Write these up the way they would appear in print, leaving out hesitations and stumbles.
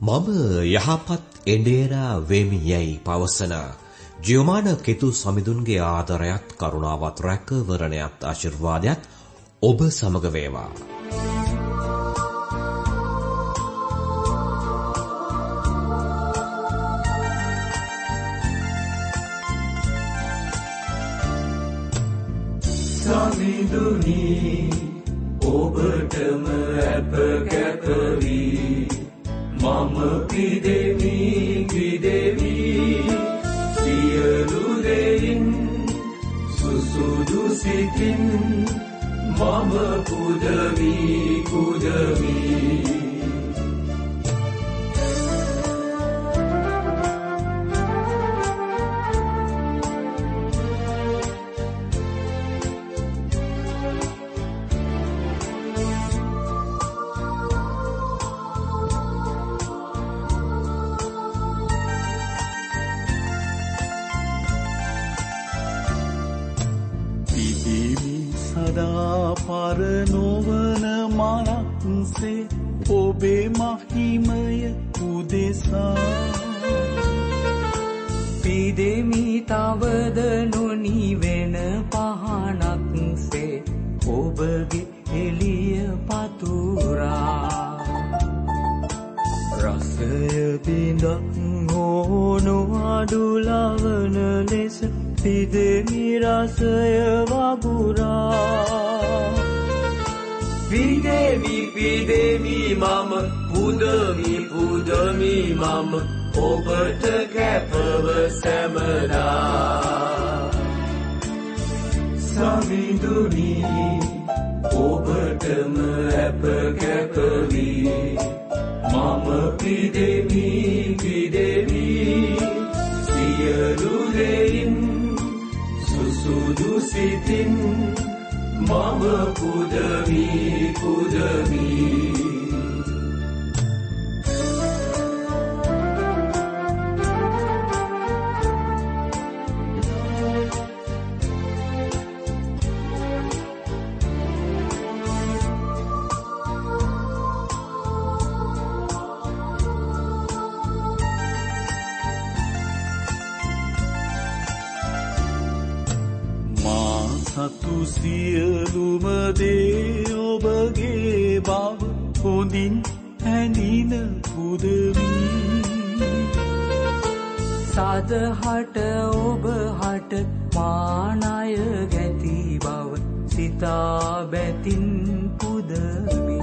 මම යහපත් එඬේරා වෙමි යයි පවසන ජියෝමාන කෙතු සමිඳුන්ගේ ආදරයත් කරුණාවත් රැකවරණයත් ආශිර්වාදයත් ඔබ සමග වේවා. සමිඳුනි ඔබටම අප කැපවි මම පිදෙමි සියලු දෙයින් සුසුදු සිතින් මම පුදවි පරනොවන මනක්සේ ඔබේ මහිමය උදෙසා පිදෙමි තවද නොනිවෙන පහනක්සේ ඔබගේ එළිය පතුරා රසය බිඳක් හෝ නොඅඩුලවන ලෙස පිදෙමි රසය වගුරා පිදෙමි මම පුදමි මම ඔබට කැපව සැමදා සමිඳුනි ඔබටම අප කැපවි මම පිදෙමි සියලු දෙයින් සුසුදු සිතින් මම පුදමි සතු සියලුම දේ ඔබගේ බව හොඳින් හැඳින පුදමි සදහට ඔබ හට මානය ගැති බව සිතා බැතින් පුදමි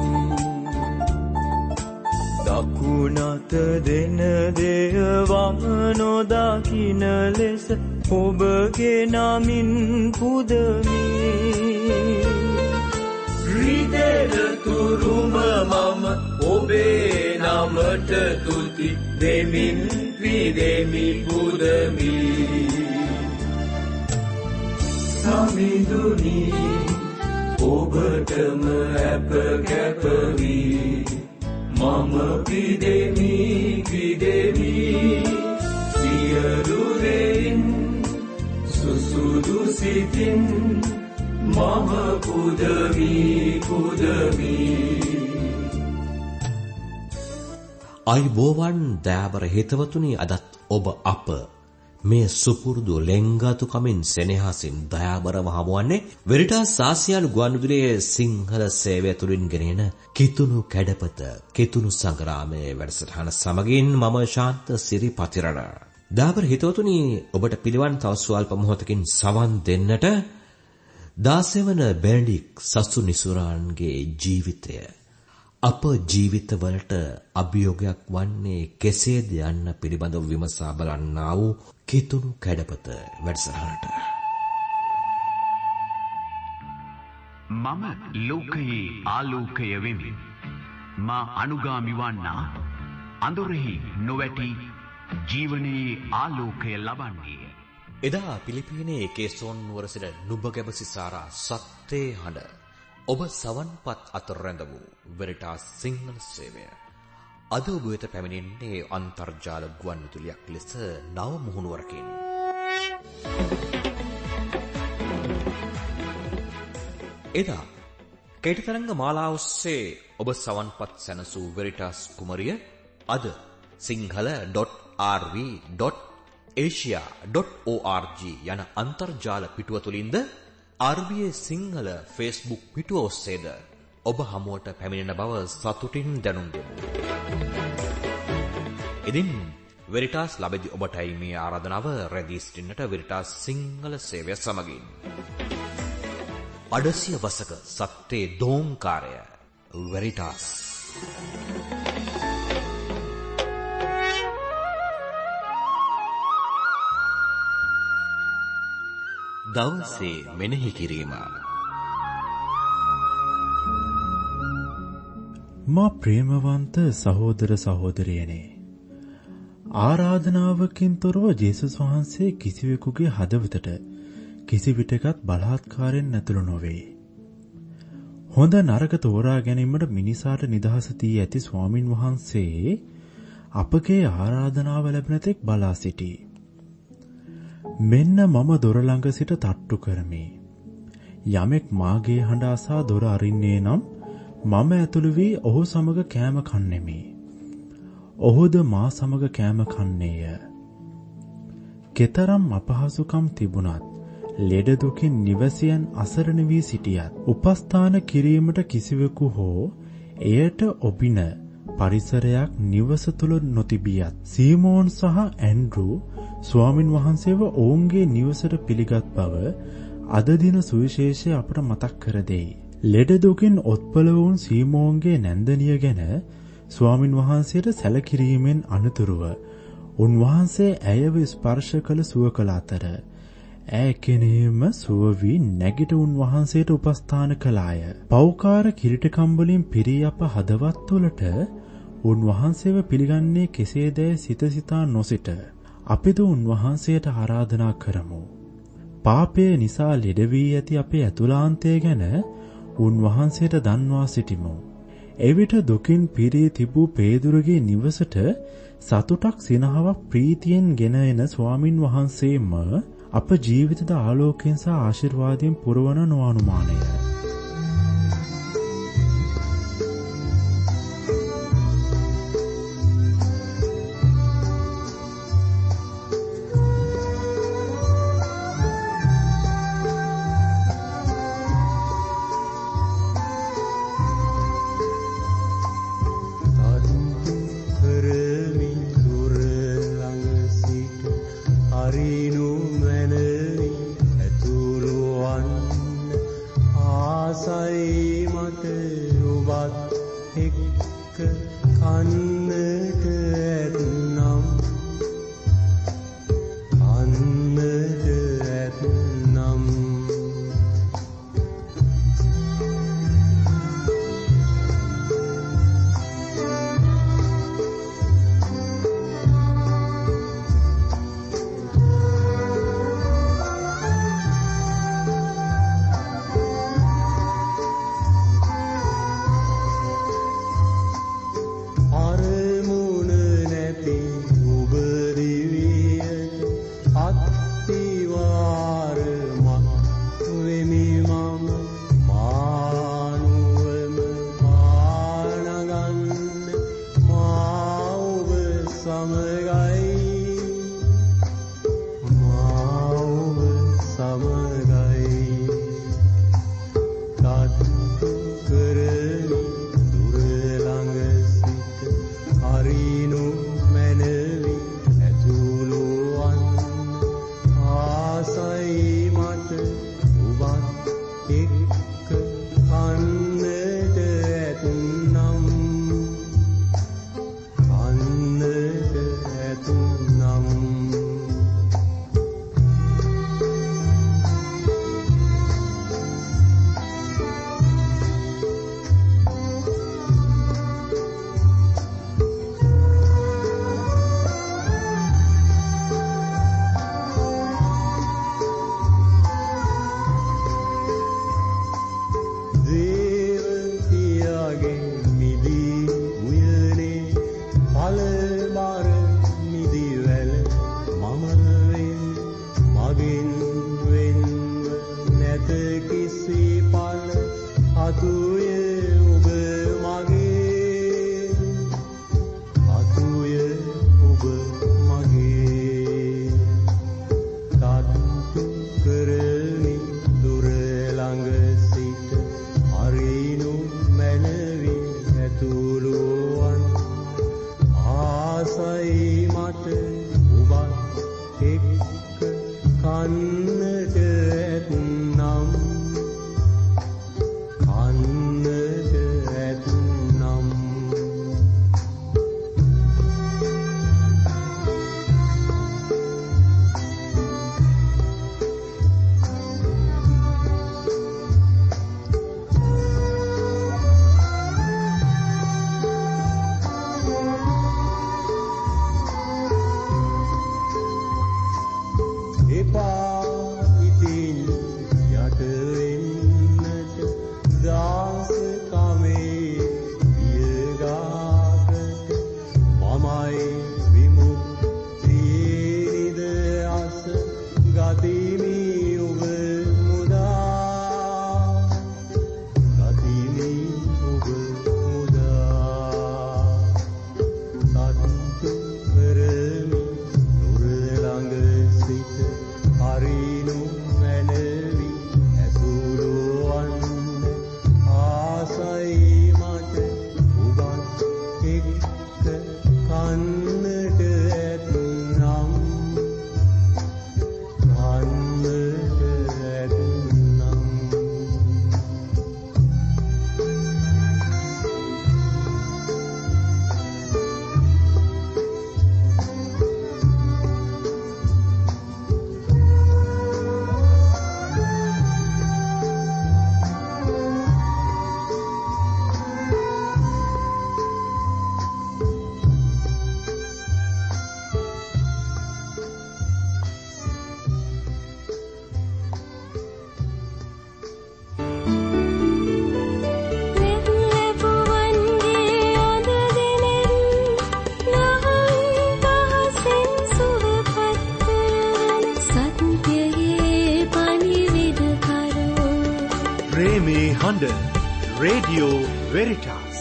දකුණත දෙන දේවම නොදකින ලෙස ඔබගේ නමින් පුදමි රිදෙන තුරුම මම ඔබේ නමට තුති දෙමින් පිදෙමි පුදමි සමිඳුනි ඔබටම අප කැපවි මම පිදෙමි සියලු දෙයින් සුසුදු සිතින් මම පුදමි අයිබෝවන් දයාබර හිතවතුනි අදත් ඔබ අප මේ සුපුරුදු ලෙන්ගතුකමින් සෙනෙහසින් දයාබරව හමුවන්නේ වෙරිටාස් ආසියානු ගුවන්විදුලියේ සිංහල සේවය තුලින් ගෙනෙන කිතුණු කැඩපත කිතුණු සංග්‍රාමයේ වැඩසටහන සමගින් මම ශාන්ත සිරිපතිරණ දයාබර හිතවතුනි ඔබට පිළිවන් තව ස්වල්ප මොහොතකින් සවන් දෙන්නට 16 වන බෙනඩික් සසු නිසුරාන්ගේ ජීවිතය අප ජීවිතවලට අභියෝගයක් වන්නේ කෙසේද යන්න පිළිබඳව විමසා බලන්නා වූ කිතුණු කැඩපත වැඩසටහනට මම ලෝකයේ ආලෝකය වෙමි මා අනුගාමි වන්නා අඳුරෙහි නොවැටි ජීවනයේ ආලෝකය ලබන්නේ එදා පිලිපිනයේ කේසෝන් නුවර සිට නුඹගැබසි සාරා සත්‍යේ හඬ ඔබ සවන්පත් අතර රැඳ වූ වෙරිටාස් සිංහල සේවය අද ඔබ වෙත පැමිණෙන්නේ අන්තර්ජාල ගුවන්විදුලියක් ලෙස නව මුහුණුවරකින් එදා කේට තරංග මාලාව ඔස්සේ ඔබ සවන්පත් සැනසූ වෙරිටාස් කුමරිය අද sinhala.rv.asia.org යන අන්තර්ජාල පිටුව තුලින්ද RBA සිංහල Facebook පිටුව ඔස්සේද ඔබ හමුවට පැමිණෙන බව සතුටින් දැනුම් දෙමු. ඉතින් වෙරිටාස් ලබෙදි ඔබටයි මේ ආරාධනාව රැඳී සිටින්නට වෙරිටාස් සිංහල සේවය සමගින්. අඩසිය වසක සත්‍යේ දෝංකාරය වෙරිටාස්. දවසේ මෙනෙහි කිරීම. මා ප්‍රේමවන්ත සහෝදර සහෝදරියනේ, ආරාධනාවකින් තොරව ජේසුස් වහන්සේ කිසිවෙකුගේ හදවතට කිසිවිටකත් බලහත්කාරයෙන් ඇතුළු නොවේ. හොඳ නරක තෝරා ගැනීමට මිනිසාට නිදහස දී ඇති ස්වාමින් වහන්සේ අපගේ ආරාධනාව ලැබෙන තෙක් බලා සිටී. මෙන්න මම දොර ළඟ සිට තට්ටු කරමි. යමෙක් මාගේ හඬ අසා දොර අරින්නේ නම් මම ඇතුළු වී ඔහු සමග කෑම කන්නෙමි. ඔහුද මා සමග කෑම කන්නේය. කෙතරම් අපහසුකම් තිබුණත්, ලෙඩ දුකින් නිවසියන් අසරණ වී සිටියත්, උපස්ථාන කිරීමට කිසිවෙකු හෝ එයට ඔබින පරිසරයක් නිවස තුල නොතිබියත්, සීමෝන් සහ ඇන්ඩ්‍රූ ස්වාමින් වහන්සේව ඔවුන්ගේ නිවසට පිළිගත් බව අද දින සුවිශේෂය අපට මතක් කර දෙයි. ලෙඩ දුකින් ඔත්පල වුන් සීමෝන්ගේ නැන්දනිය ගැන ස්වාමින් වහන්සේට සැලකිරීමෙන් අනතුරුව උන්වහන්සේ ඇයව ස්පර්ශ කළ සුව කළ අතර ඇය කෙනේම සුව වී නැගිට උන්වහන්සේට උපස්ථාන කළාය. පෞකාර කිරිටකම් වලින් පිරී අප හදවත් තුළට උන්වහන්සේව පිළිගන්නේ කෙසේදැයි සිත සිතා නොසිට අපිද උන්වහන්සේට ආරාධනා කරමු. පාපය නිසා ලෙඩ වී ඇති අපේ ඇතුළාන්තය ගැන උන්වහන්සේට දන්වා සිටිමු. එවිට දුකින් පිරී තිබූ පේදුරුගේ නිවසට සතුටක් සිනහවක් ප්‍රීතියෙන් ගෙන එන ස්වාමින් වහන්සේම අප ජීවිතද ආලෝකයෙන් සහ ආශිර්වාදයෙන් පුරවන නොඅනුමානය. Anne de කන්නට ඇත්නම් කන්නට ඇත්නම් රේඩියෝ වෙරිටාස්.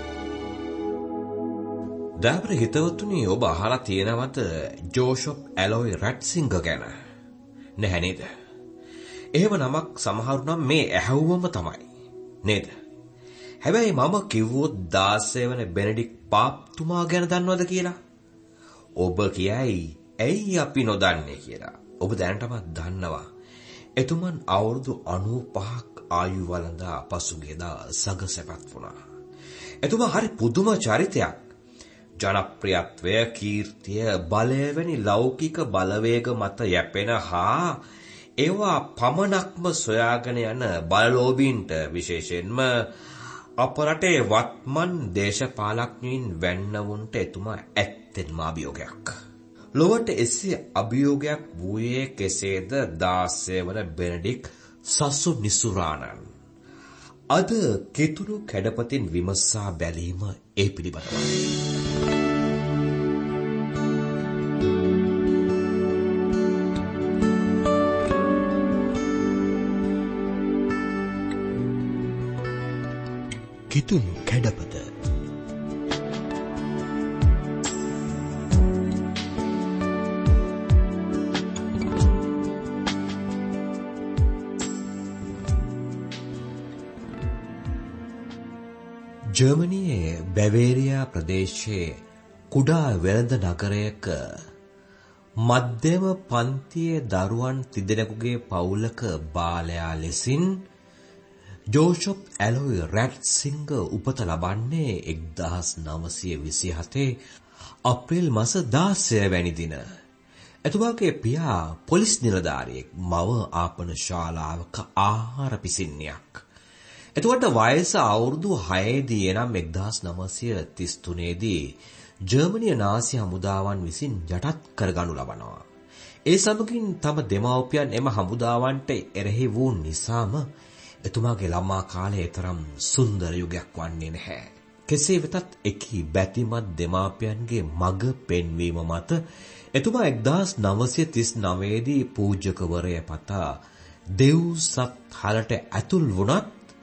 දෑබර හිතවතුනි, ඔබ අහලා තියෙනවද ජෝෂප් ඇලොයි රැට්සිංගර් ගැන? නැහැ නේද? එහෙම නමක් සමහරු නම් මේ ඇහුවම තමයි නේද? හැබැයි මම කිව්වොත් 16 වන බෙනඩික් පාප්තුමා ගැන දන්නවද කියලා? ඔබ කියයි ඇයි අපි නොදන්නේ කියලා. ඔබ දැනටමත් දන්නවා. එතුමන් අවුරුදු 95ක් ආයු වළඳා පසුගියදා සගසපත් වුණා. එතුමා හරි පුදුම චරිතයක්. ජනප්‍රියත්වය, කීර්තිය, බලය වැනි ලෞකික බලවේග මත යැපෙන හා ඒවා පමණක්ම සොයාගෙන යන බලලෝභීන්ට, විශේෂයෙන්ම අප රටේ වත්මන් දේශපාලඥයින් වැන්නවුන්ට එතුමා ඇත්තෙන්ම අභියෝගයක්. ලොවට එසේ අභියෝගයක් වූයේ කෙසේද 16 වන බෙනඩික් සසු නිසුරාණන්. අද කිතුණු කැඩපතින් විමසා බැලීම ඒ පිළිබඳවයි. කිතුණු කැඩපත. ජර්මනියේ බැවේරියා ප්‍රදේශයේ කුඩා වෙළඳ නගරයක මධ්‍යම පන්තියේ දරුවන් තිදෙනෙකුගේ පවුලක බාලයා ලෙසින් ජෝෂප් ඇලොයි රැට්සිංගර් උපත ලබන්නේ 1927 අප්‍රේල් මාස 16 වැනි දින. එතුමාගේ පියා පොලිස් නිලධාරියෙක්, මව ආපන ශාලාවක ආහාර පිසින්නියක්. එතකොට වයස අවුරුදු 6 දී, එනම් 1933 දී ජර්මනිය නාසි හමුදාවන් විසින් යටත් කරගනු ලබනවා. ඒ සමගින් තම දෙමව්පියන් එම හමුදාවන්ට එරෙහි වූ නිසාම එතුමාගේ ළමා කාලය තරම් සුන්දර යුගයක් වන්නේ නැහැ. කෙසේ වෙතත් එකී බැතිමත් දෙමාපියන්ගේ මඟ පෙන්වීම මත එතුමා 1939 දී පූජකවරය පතා දෙව්සත් හලට ඇතුල් වුණත්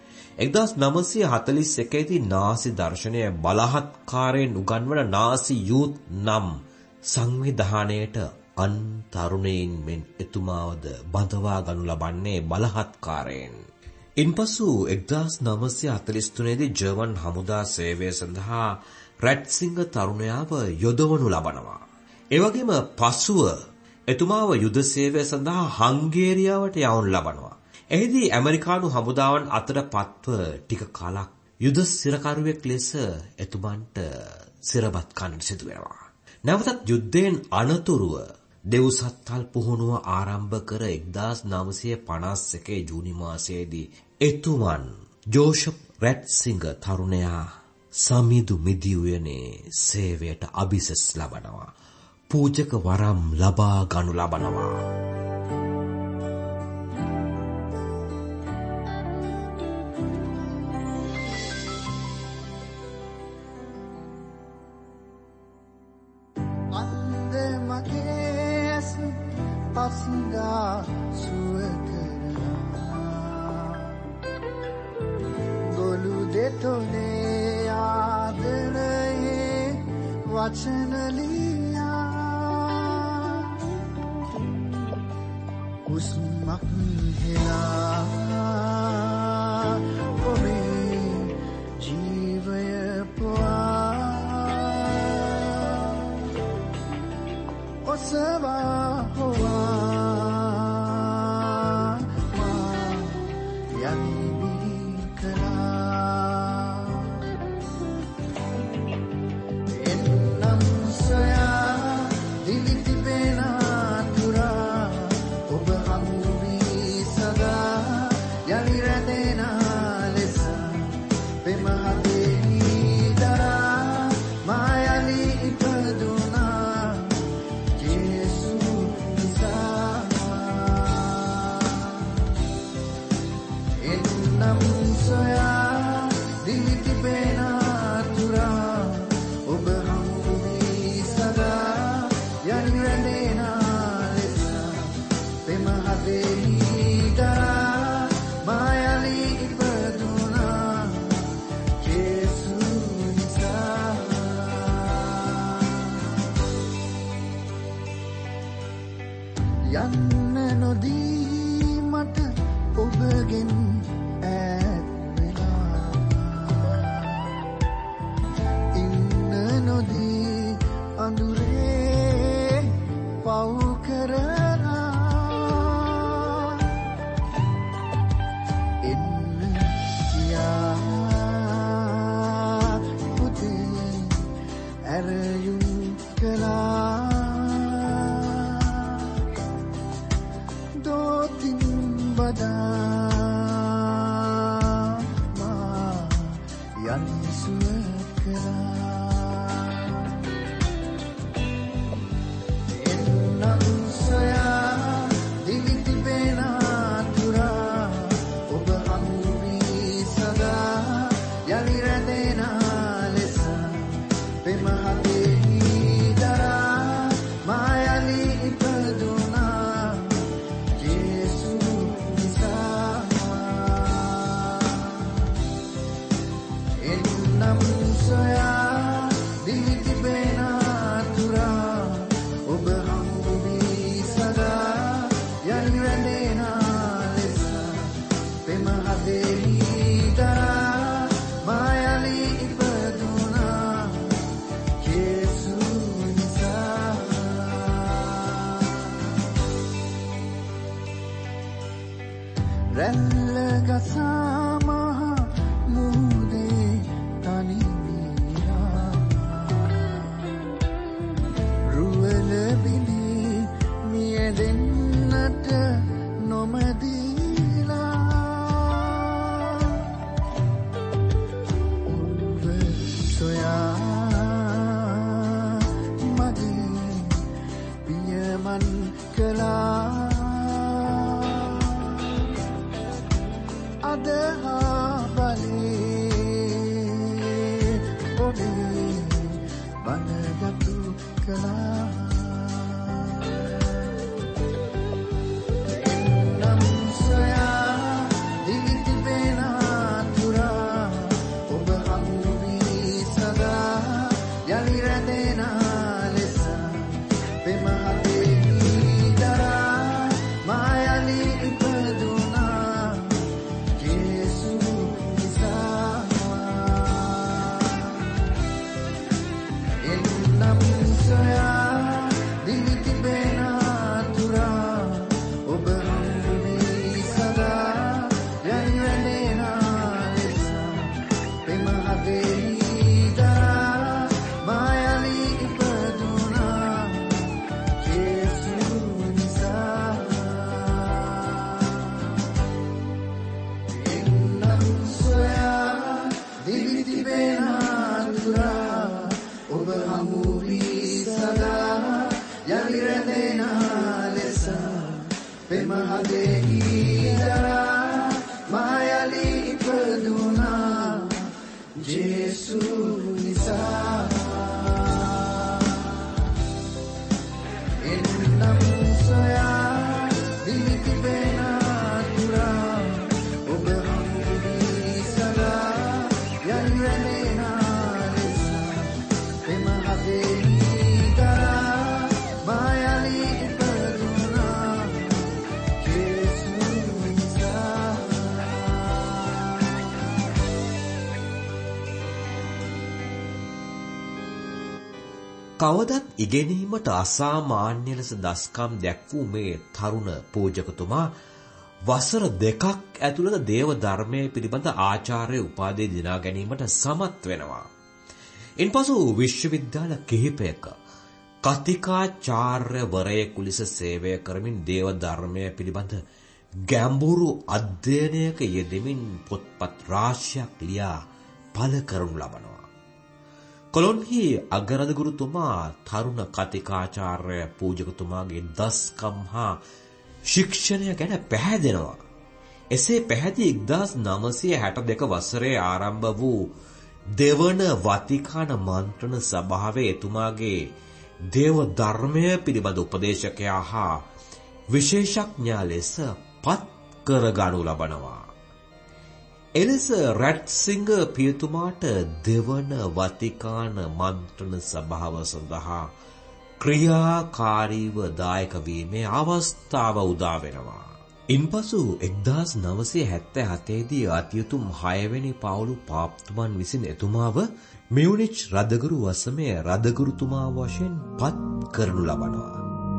1941 දී නාසි දර්ශනය බලහත්කාරයෙන් උගන්වන නාසි යූත් නම් සංවිධානයට අන් තරුණයින් මෙන් එතුමාවද බඳවා ගනු ලබන්නේ බලහත්කාරයෙන්. ඉන්පසු 1943 දී ජර්මන් හමුදා සේවය සඳහා රැට්සිංගර් තරුණයාව යොදවනු ලබනවා. ඒ වගේම පසුව එතුමාව යුද සේවය සඳහා හංගේරියාවට යවනු ලබනවා. එහිදී ඇමරිකානු හමුදාවන් අතර පත්ව ටික කාලක් යුද සිරකරුවෙක් ලෙස එතුමන්ට සිරබත් කන්නට සිදු වෙනවා. නැවතත් යුද්ධයෙන් අනතුරුව දෙව්සත්තල් පුහුණුව ආරම්භ කර 1951 ජූනි මාසයේදී එතුමන් ජෝෂප් රැට්සිංගර් තරුණයා සමිදු මිදි උයනේ සේවයට අභිසස් ලබනවා. පූජක වරම් ලබා ගනු ලබනවා. ඔසවා හොවා මා යන්නේ කලා එන්නම් සොයා දිලිති පේනා තුරා ඔබ හමු වී සදා යලි රැඳෙන ලෙස පෙම හදෙහි දරා මා යලි ඉපදුනා ජේසු නිසා එන්නම් සොයා දිලිති පේනා තුරා ඔබ හමු වී සදා යලි රැඳෙන ලෙස පෙම හදෙහි දරා මා යලි ඉපදුනා ජේසු නිසා යන්න නොදී මට ඔබගෙන් ඈත් වෙලා ඉන්න නොදී අඳුරේ පව් කරලා එන්න කියා පුතේ ඇරයුම් කළා දෝතින් බදා මා යන්සුව කළා එන්නම් සොයා දිලිති පේනා තුරා ඔබ හමු වී සදා යලි රැඳෙන ලෙස පෙම හදෙහි දරා මා යලි ඉපදුනා ජේසු නිසා එන්නම් සොයා දිලිති පේනා තුරා ඔබ හමු වී සදා යලි රැඳෙන ලෙස පෙම හදෙහි දරා මා යලි ඉපදුනා ජේසු නිසා රැල්ල ගසා මහ මුහුදේ තනි වීලා රුවල බිඳී මියැදෙන්නට නොමදීලා ඔබ සොයා මගේ පියමන් කළා අද හා බලේ ඔබේ බනගතු කළා එන්නම් සොයා දිලිති පේනා තුරා ඔබ හමු වී සදා යලි රැඳෙන ලෙස පෙම හදෙහි දරා මා යලි ඉපදුනා ජේසු නිසා එන්නම් සොයා දිලිති පේනා තුරා ඔබ හමු වී සදා යලි රැඳෙන ලෙස පෙම හදෙහි දරා මා යලි ඉපදුනා ජේසු නිසා එන්නම් සොයා දිලිති පේනා තුරා ඔබ හමු වී සදා යලි රැඳෙන ලෙස පෙම හදෙහි දරා මා යලි ඉපදුනා ජේසු නිසා එන්නම් සොයා දිලිති පේනා තුරා ඔබ හමු වී සදා යලි රැඳෙන ලෙස පෙම හදෙහි දරා මා යලි ඉපදුනා ජේසු නිසා කවදත් ඉගෙනීමට අසාමාන්‍ය ලෙස දස්කම් දැක්වූ මේ තරුණ පූජකතුමා වසර 2ක් ඇතුළත දේව ධර්මයේ පිළිබඳ ආචාර්ය උපාධිය දිනා ගැනීමට සමත් වෙනවා. ඉන්පසු විශ්වවිද්‍යාල කිහිපයක කතිකාචාර්යවරයෙකු ලෙස සේවය කරමින් දේව ධර්මයේ පිළිබඳ ගැඹුරු අධ්‍යයනයක යෙදෙමින් පොත්පත් රාශියක් ලියා පළ කරනු ලබනවා. කොළොන්හි අගරදගුරුතුමා තරුණ කතිකාචාර්ය පූජකතුමාගේ දස්කම් හා ශික්ෂණය ගැන පැහැදෙනවා. එසේ පැහැදී 1962 වසරේ ආරම්භ වූ දෙවන වතිකාන මන්ත්‍රණ සභාවේ එතුමාගේ දේව ධර්මය පිළිබඳ උපදේශකයා හා විශේෂඥයා ලෙස පත් කරගනු ලබනවා. එලෙස රැට්සිංග පියතුමාට දෙවන වතිකාන මන්ත්‍රණ සභාව සඳහා ක්‍රියාකාරීව දායක වීමේ අවස්ථාව උදා වෙනවා. ඉන්පසු 1977 දී අතියුතුම් 6 වෙනි පවුළු පාප්තුමන් විසින් එතුමාව මියුනිච් රදගුරු වසමේ රදගුරුතුමා වශයෙන් පත් කරනු ලබනවා.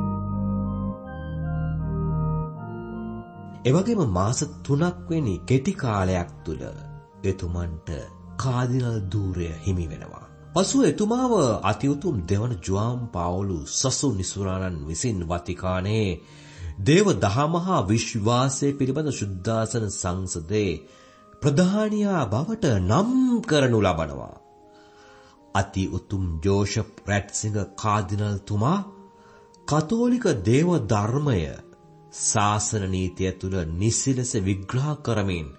එවැගේම මාස 3ක් වෙනි කෙටි කාලයක් තුල එතුමන්ට කාදිනල් ධූරය හිමි වෙනවා. පසුව එතුමාව අතිඋතුම් දෙවන ජුවාම් පාවුලු සසු නිසුරාණන් විසින් වතිකානයේ දේව දහමහා විශ්වාසය පිළිබඳ ශුද්ධාසන සංසදේ ප්‍රධානියා බවට නම් කරනු ලබනවා. අතිඋතුම් ජෝෂප් රැට්සිංග කාදිනල්තුමා කතෝලික දේව ධර්මය ශාසන නීතිය තුල නිසිලස විග්‍රහ කරමින්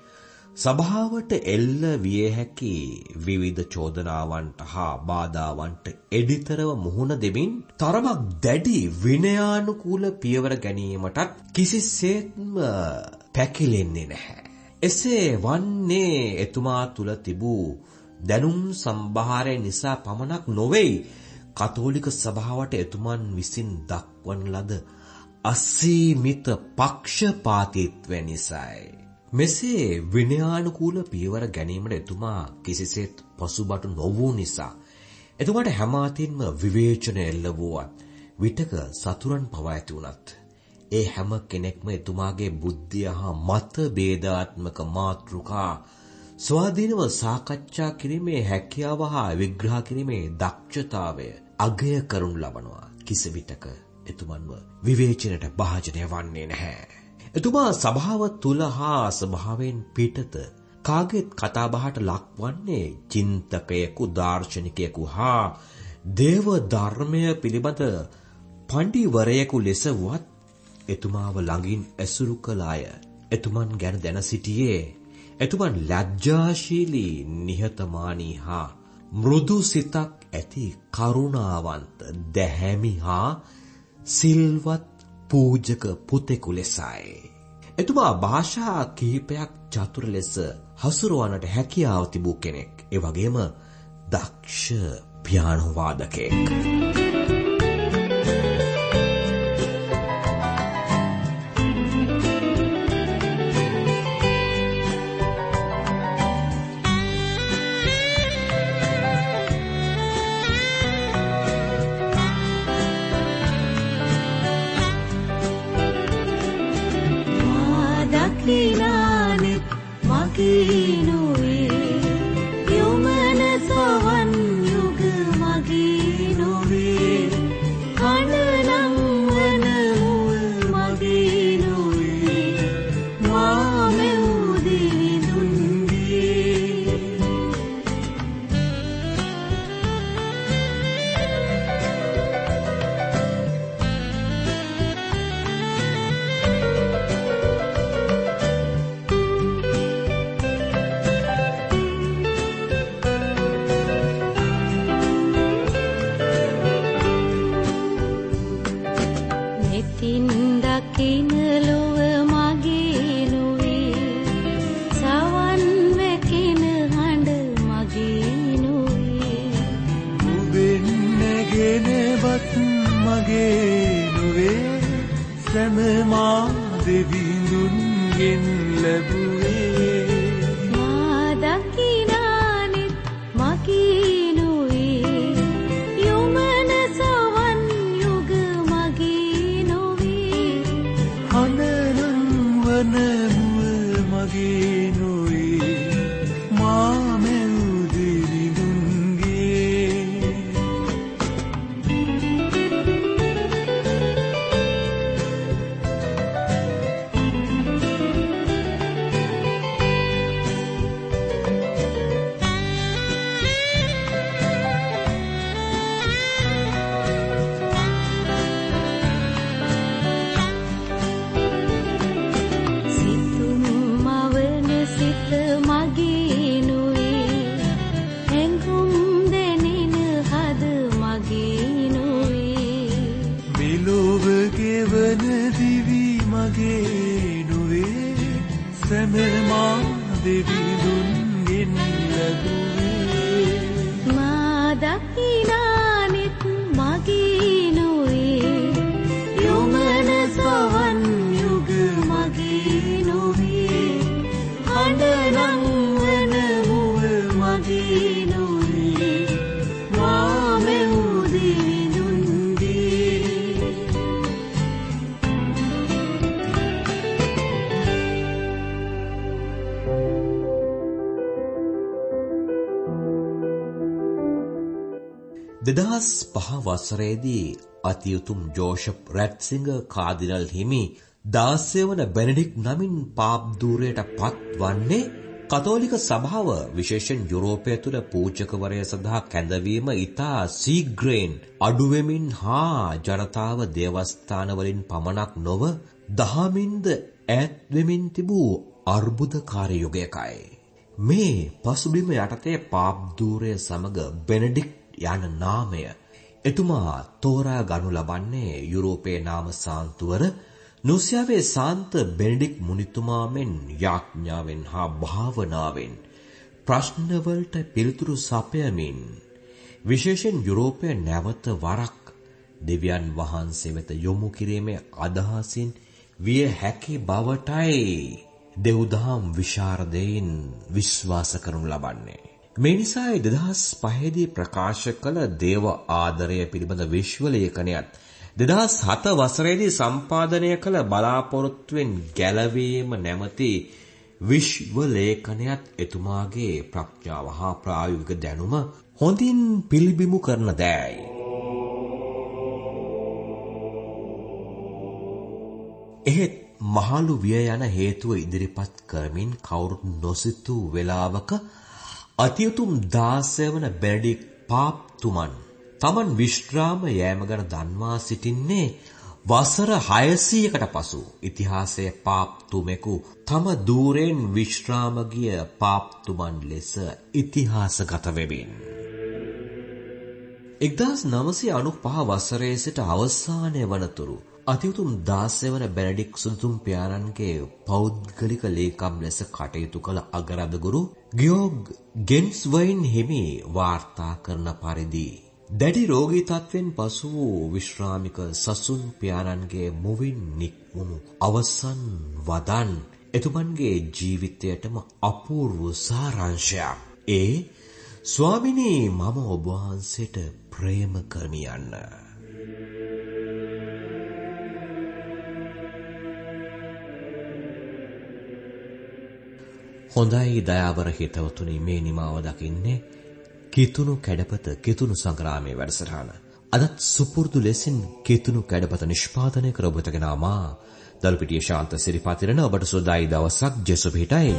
සභාවට එල්ල විය හැකි විවිධ චෝදනාවන්ට හා බාධාවන්ට එඩිතරව මුහුණ දෙමින් තරමක් දැඩි විනයානුකූල පියවර ගැනීමටත් කිසිසේත්ම පැකිලෙන්නේ නැහැ. එසේ වන්නේ එතුමා තුල තිබූ දැනුම් සම්භාරය නිසා පමණක් නොවේ කතෝලික සභාවට එතුමන් විසින් දක්වන ලද අසීමිත පක්ෂපාතීත්වය නිසායි. මෙසේ විනයානුකූල පියවර ගැනීමට එතුමා කිසිසේත් පසුබට නොවූ නිසා එතුමාට හැම අතින්ම විවේචන එල්ල වුවත් විටක සතුරන් පවා ඇති වුණත් ඒ හැම කෙනෙක්ම එතුමාගේ බුද්ධිය හා මත ભેදාත්මක මාතෘකා ස්වාධීනව සාකච්ඡා කිරීමේ හැකියාව හා විග්‍රහ කිරීමේ දක්ෂතාවය අගය කරනු ලබනවා. කිසිවිටක එතුමන්ව විවේචනයට භාජනය වන්නේ නැහැ. එතුමා සභාව තුල හා සභාවෙන් පිටත කාගෙත් කතාබහට ලක්වන්නේ චින්තකයෙකු දාර්ශනිකයෙකු හා දේව ධර්මය පිළිබඳ පඬිවරයෙකු ලෙස වත් එතුමාව ළඟින් ඇසුරු කළ අය එතුමන් ගැන දැන සිටියේ එතුමන් ලැජ්ජාශීලී නිහතමානී හා මෘදු සිතක් ඇති කරුණාවන්ත දැහැමි හා සිල්වත් පූජක පුතෙකු ලෙසයි. එතුමා භාෂා කිහිපයක් චතුර ලෙස හසුරවන්නට හැකියාව තිබූ කෙනෙක්. ඒ වගේම දක්ෂ පියානෝ වාදකයෙක්. මා දකිනානෙත් මගේ නොවේ යොමනස සැම මා දෙවිඳුන්ගෙන් ලැබුවේ මා දකිනානෙත් මගේ නොවේ යොමන සවන් යුග මගේ නොවේ හඬනම් වන මුව මගේ නොවේ මා මෙව් දෙවිඳුන්ගේ දෙදහස් 5 වසරේදී අතිඋතුම් ජෝෂප් රැට්සිංග කාදිනල් හිමි 16 වන බෙනඩික්ට් නමින් පාප්දූරයට පත්වන්නේ කතෝලික සභාව විශේෂයෙන් යුරෝපය තුළ පූජකවරය සඳහා කැඳවීම ඉතා සීග්‍රයෙන් අඩුවෙමින් හා ජනතාව දේවස්ථානවලින් පමණක් නොව දහමින්ද ඈත් වෙමින් තිබූ අර්බුදකාරී යුගයකයි. මේ පසුබිම යටතේ පාප්දූරය සමග බෙනඩික්ට් යන නාමය එතුමා තෝරා ගනු ලබන්නේ යුරෝපයේ නාම සාන්තුවර නුසියාවේ සාන්ත බෙනඩික්ට් මුනිතුමා මෙන් යාඥාවෙන් හා භාවනාවෙන් ප්‍රශ්නවලට පිළිතුරු සපයමින් විශේෂයෙන් යුරෝපය නැවත වරක් දෙවියන් වහන්සේ වෙත යොමු කිරීමේ අදහසින් විය හැකි බවටයි දෙව්දහම් විශාරදයින් විශ්වාස කරනු ලබන්නේ. මේ නිසායි 2005 දී ප්‍රකාශ කළ දේව ආදරය පිළිබඳ විශ්ව ලේඛනයත් 2007 වසරේදී සම්පාදනය කළ බලාපොරොත්තුවෙන් ගැලවීම නැමැති විශ්ව ලේඛනයත් එතුමාගේ ප්‍රඥාව හා ප්‍රායෝගික දැනුම හොඳින් පිළිබිඹු කරන දෑයි. එහෙත් මහලු විය යන හේතුව ඉදිරිපත් කරමින් කවුරුත් නොසිතූ වේලාවක අතිඋතුම් 16 වන බෙනඩික්ට් පාප්තුමන් තමන් විශ්‍රාම යෑම ගැන දන්වා සිටින්නේ වසර 600කට පසු ඉතිහාසයේ පාප්තුමෙකු තම දූරෙන් විශ්‍රාම ගිය පාප්තුමන් ලෙස ඉතිහාසගත වෙමින් 1995 වසරේ සිට අවසානය වනතුරු අතිඋතුම් 16 වන බෙනඩික්ට් සුදුතුම් පියාණන්ගේ පෞද්ගලික ලේකම් ලෙස කටයුතු කළ අගරදගුරු ගියෝග් ගෙන්ස්වයින් හිමි වාර්තා කරන පරිදි දැඩි රෝගී තත්වෙන් පසු වූ විශ්‍රාමික සසුන් පියාණන්ගේ මුවින් නික්මුණු අවසන් වදන් එතුමන්ගේ ජීවිතයටම අපූර්ව සාරාංශයක්. ඒ ස්වාමිනී මම ඔබ වහන්සේට ප්‍රේම කරමි යන්න. හොඳයි දයාවර හිතවතුනි, මේ නිමාව දකින්නේ කිතුණු කැඩපත කිතුණු සංග්‍රාමයේ වැඩසටහන. අදත් සුපුරුදු ලෙසින් කිතුණු කැඩපත නිෂ්පාදනය කර ඔබට ගෙන මා දල්පිටිය ශාන්ත සිරිපාතිරණ ඔබට සුවදායි දවසක් ජෙසු පිටයි.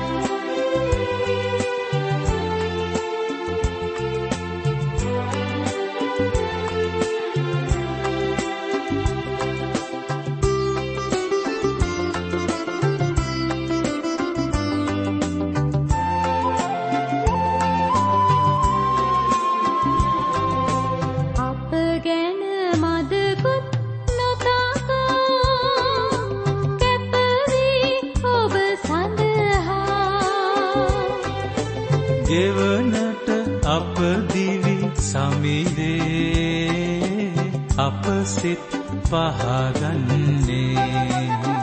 ගෙවනට අප දිවි සමිදේ අප සිත් පහගන්නේ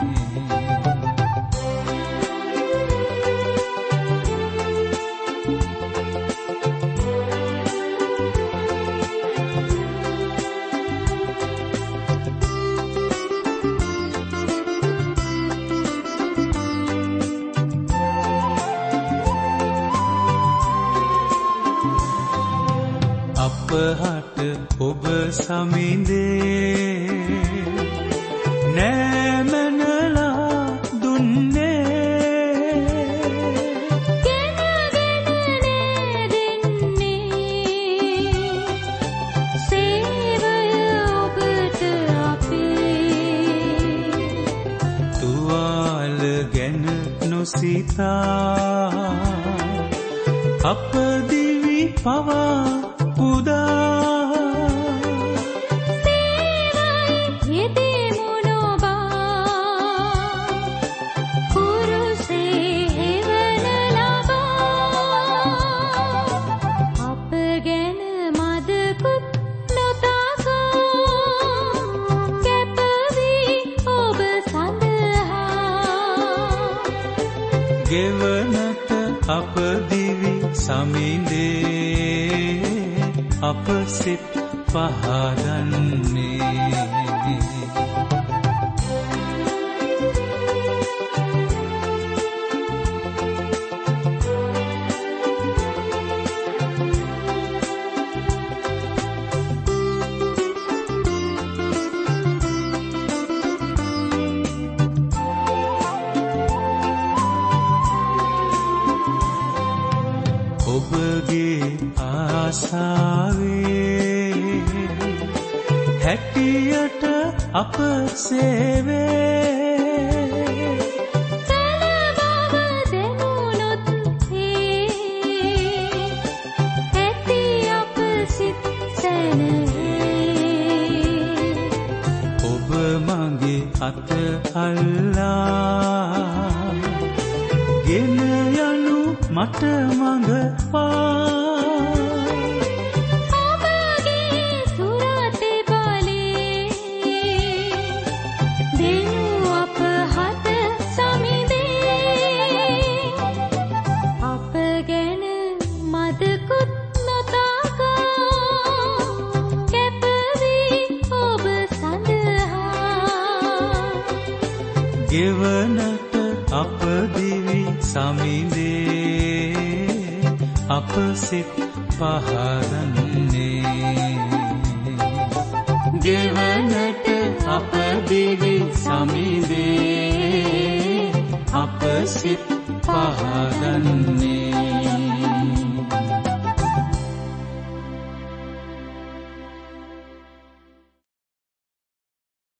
අපහට ඔබ සමිඳේ නෑමනලා දුන්නේ ගෙනගෙන දෙන්නේ සේවය ඔබට අපේ තුවාල ගැන නොසිතා අප දිවි පවා පුදා සේවයි යෙදෙමු නොබා කුරුසේ ගෙවනට අප දිවි සමිඳේ අප සිත් පහදන්නේ ඔබගේ ආසාවේ හැටියට අප සේවේ සලබව දෙනුනොත් ඇති අප සිත් සැනහේ ඔබ මගේ අත අල්ලා ගෙන යනු මට මඟ පා ඔබගේ සුරතේ බලේ දෙනු අප හත සමිඳේ අප ගැන මදකුත් නොතාකා කැපවී ඔබ සඳහා ගෙවනට අප දිවි සමිඳේ අප සිත් පහදන්නේ ගෙවනට අප දිවි සමිඳේ අප සිත් පහදන්නේ